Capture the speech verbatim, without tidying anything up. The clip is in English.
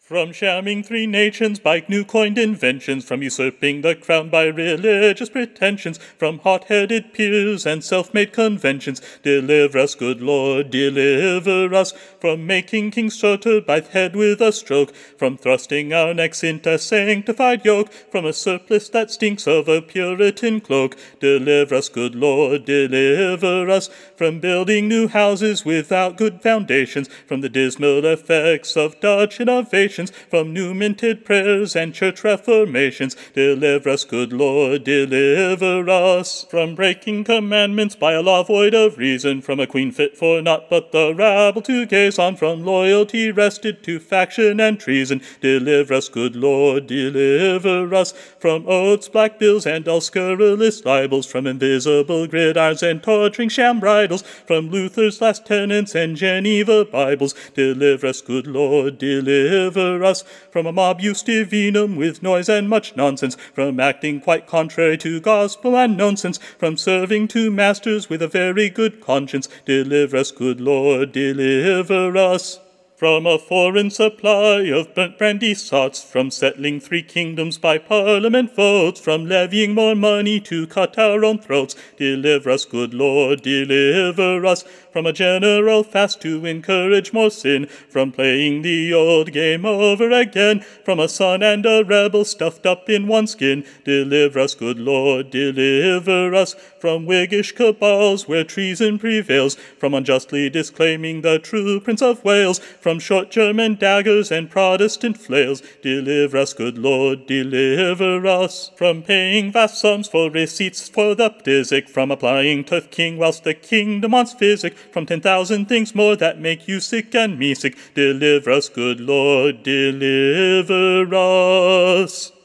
From shamming three nations by new-coined inventions, from usurping the crown by religious pretensions, from hot-headed peers and self-made conventions, deliver us, good Lord, deliver us, from making kings shorter by the head with a stroke, from thrusting our necks into sanctified yoke, from a surplice that stinks of a Puritan cloak. Deliver us, good Lord, deliver us, from building new houses without good foundations, from the dismal effects of Dutch innovation, from new minted prayers and church reformations. Deliver us, good Lord, deliver us, from breaking commandments by a law void of reason, from a queen fit for naught but the rabble to gaze on, from loyalty wrested to faction and treason. Deliver us, good Lord, deliver us, from oaths, black bills, and all scurrilous libels, from invisible gridirons and torturing sham bridles, from Luther's last tenets and Geneva Bibles. Deliver us, good Lord, deliver us, from a mobus divinum with noise and much nonsense, from acting quite contrary to gospel and nonsense, from serving two masters with a very good conscience. Deliver us, good Lord, deliver us, from a foreign supply of burnt brandy sots, from settling three kingdoms by parliament votes, from levying more money to cut our own throats. Deliver us, good Lord, deliver us, from a general fast to encourage more sin, from playing the old game over again, from a son and a rebel stuffed up in one skin. Deliver us, good Lord, deliver us, from Whiggish cabals where treason prevails, from unjustly disclaiming the true Prince of Wales, from short German daggers and Protestant flails. Deliver us, good Lord, deliver us, from paying vast sums for receipts for the physic, from applying to the king whilst the kingdom wants physic, from ten thousand things more that make you sick and me sick. Deliver us, good Lord, deliver us.